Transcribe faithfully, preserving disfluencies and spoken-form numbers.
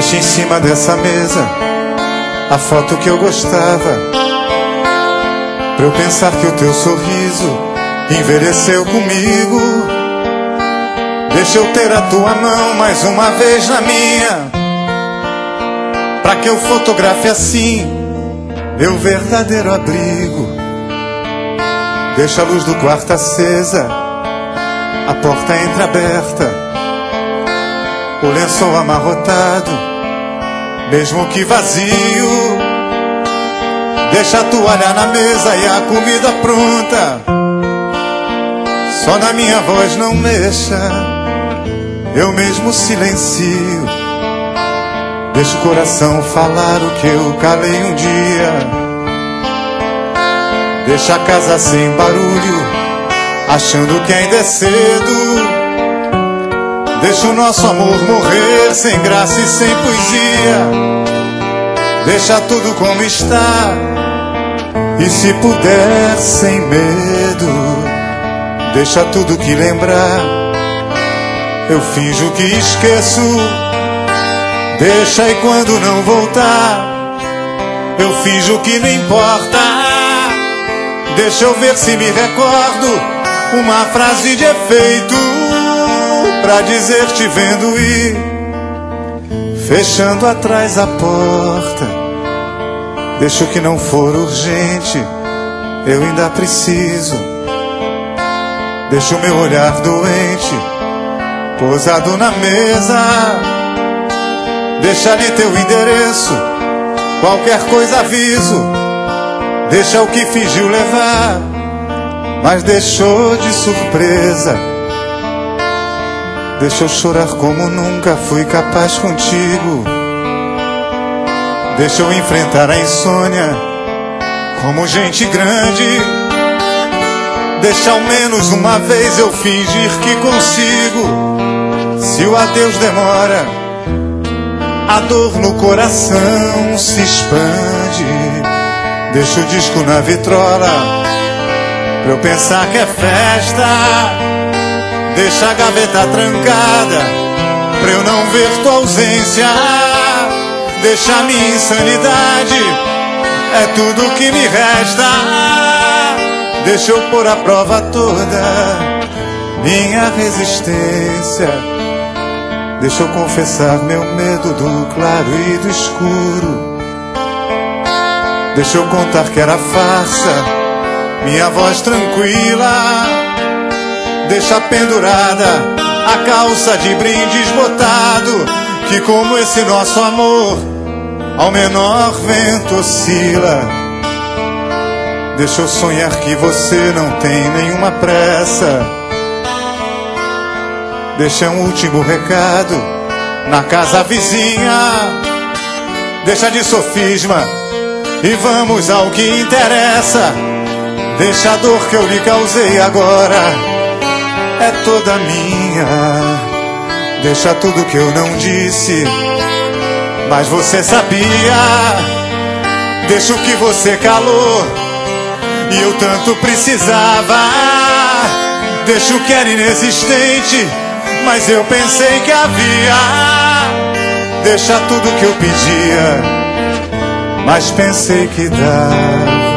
Deixa em cima dessa mesa a foto que eu gostava, pra eu pensar que o teu sorriso envelheceu comigo. Deixa eu ter a tua mão mais uma vez na minha, pra que eu fotografe assim meu verdadeiro abrigo. Deixa a luz do quarto acesa, a porta entreaberta, o lençol amarrotado, mesmo que vazio. Deixa a toalha na mesa e a comida pronta. Só na minha voz não mexa, eu mesmo silencio. Deixa o coração falar o que eu calei um dia. Deixa a casa sem barulho, achando que ainda é cedo. Deixa o nosso amor morrer sem graça e sem poesia. Deixa tudo como está, e se puder sem medo. Deixa tudo que lembrar, eu finjo que esqueço. Deixa e quando não voltar, eu finjo que não importa. Deixa eu ver se me recordo uma frase de efeito, pra dizer te vendo ir, fechando atrás a porta. Deixa o que não for urgente, eu ainda preciso. Deixa o meu olhar doente posado na mesa. Deixa ali teu endereço, qualquer coisa aviso. Deixa o que fingiu levar, mas deixou de surpresa. Deixa eu chorar como nunca fui capaz contigo. Deixa eu enfrentar a insônia como gente grande. Deixa ao menos uma vez eu fingir que consigo. Se o adeus demora, a dor no coração se expande. Deixa o disco na vitrola, pra eu pensar que é festa. Deixa a gaveta trancada, pra eu não ver tua ausência. Deixa a minha insanidade, é tudo que me resta. Deixa eu pôr à prova toda minha resistência. Deixa eu confessar meu medo do claro e do escuro. Deixa eu contar que era farsa minha voz tranquila. Deixa pendurada a calça de brindes botado, que como esse nosso amor ao menor vento oscila. Deixa eu sonhar que você não tem nenhuma pressa. Deixa um último recado na casa vizinha. Deixa de sofisma e vamos ao que interessa. Deixa a dor que eu lhe causei agora, é toda minha. Deixa tudo que eu não disse, mas você sabia. Deixa o que você calou e eu tanto precisava. Deixa o que era inexistente, mas eu pensei que havia. Deixa tudo que eu pedia, mas pensei que dava.